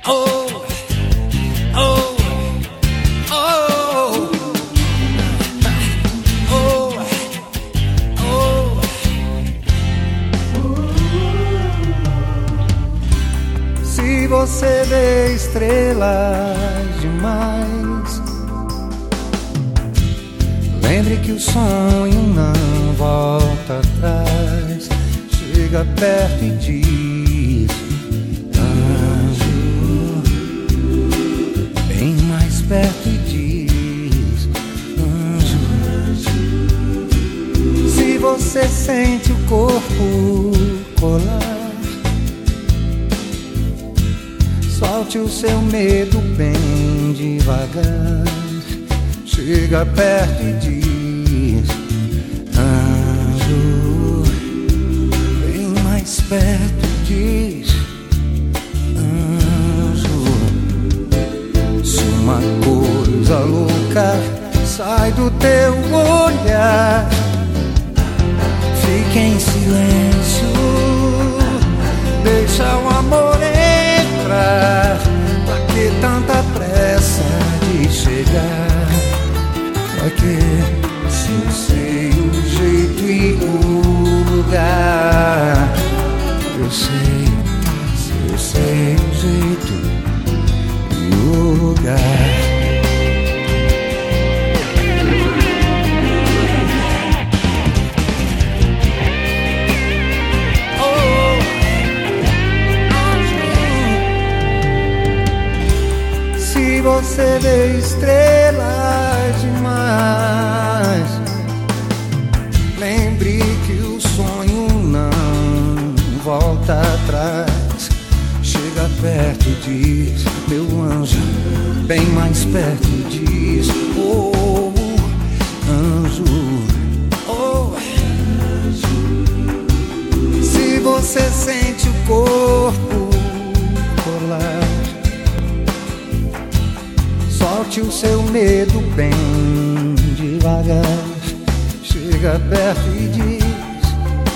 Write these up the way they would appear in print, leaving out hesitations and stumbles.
Oh, oh, oh, oh, oh. Se você vê estrelas demais, lembre que o sonho não volta atrás. Chega perto e diz: anjo. Bem mais perto e diz: anjo. Se você sente o corpo colar, solte o seu medo bem devagar. Chega perto e diz: anjo. Bem mais perto e diz: anjo. Se uma coisa louca sai do teu olhar, fique em silêncio, deixa o amor entrar. Pra que tanta pressa de chegar? Pra que, se eu sei o jeito e o lugar? Eu sei, se eu sei o jeito e o lugar. Se você vê estrelas demais, lembre que o sonho não volta atrás. Chega perto e diz: meu anjo. Bem mais perto e diz: oh, anjo. Oh, anjo. Se você sente o corpo colar, solte o seu medo bem devagar. Chega perto e diz: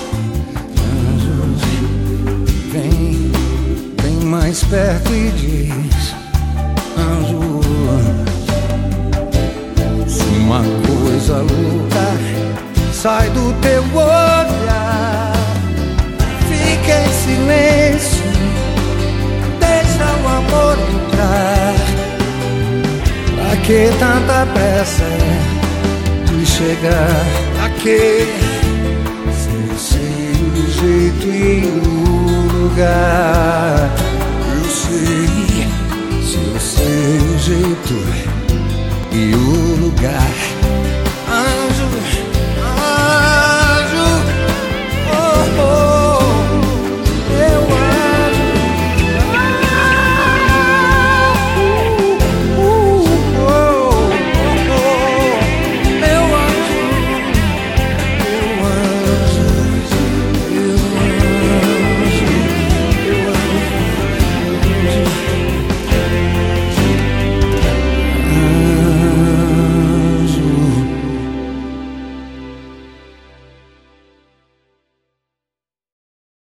anjo. Vem mais perto e diz: anjo. Se uma coisa louca sai do teu olhar, fica em silêncio, deixa o amor entrar. Pra que tanta pressa de chegar? Pra que, se eu sei o jeito e o lugar? Eu sei, se eu sei o jeito